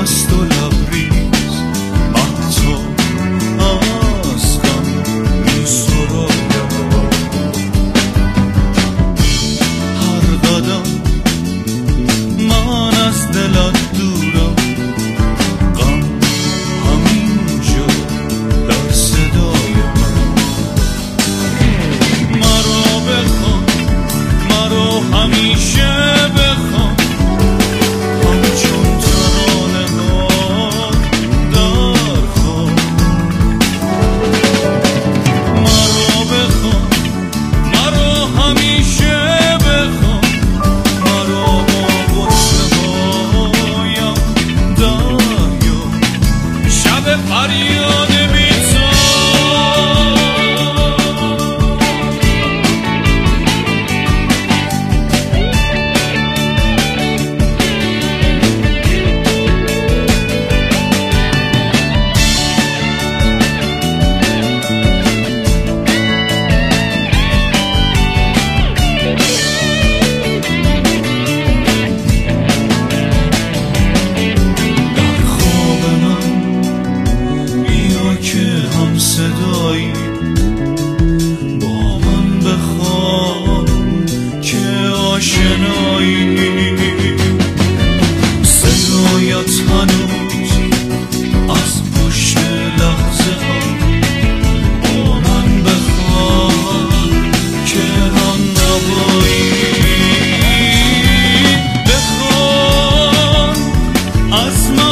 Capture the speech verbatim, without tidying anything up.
مست و لبریز مهتاب از غم می سرایم. هر قدم من از دلت دورم، غم همینجا در صدای من. مرا بخوان، مرا همیشه بخوان، همچون ترانه ها در خواب. مرا بخوان، مرا همیشه بخوان، مرا با غصه هایم دریا. شب فریاد بی‌تا صدایی با من بخوان که آشنایی. صدایت هنوز از پشت لحظه ها با من بخوان که هم نوایی. بخوان از من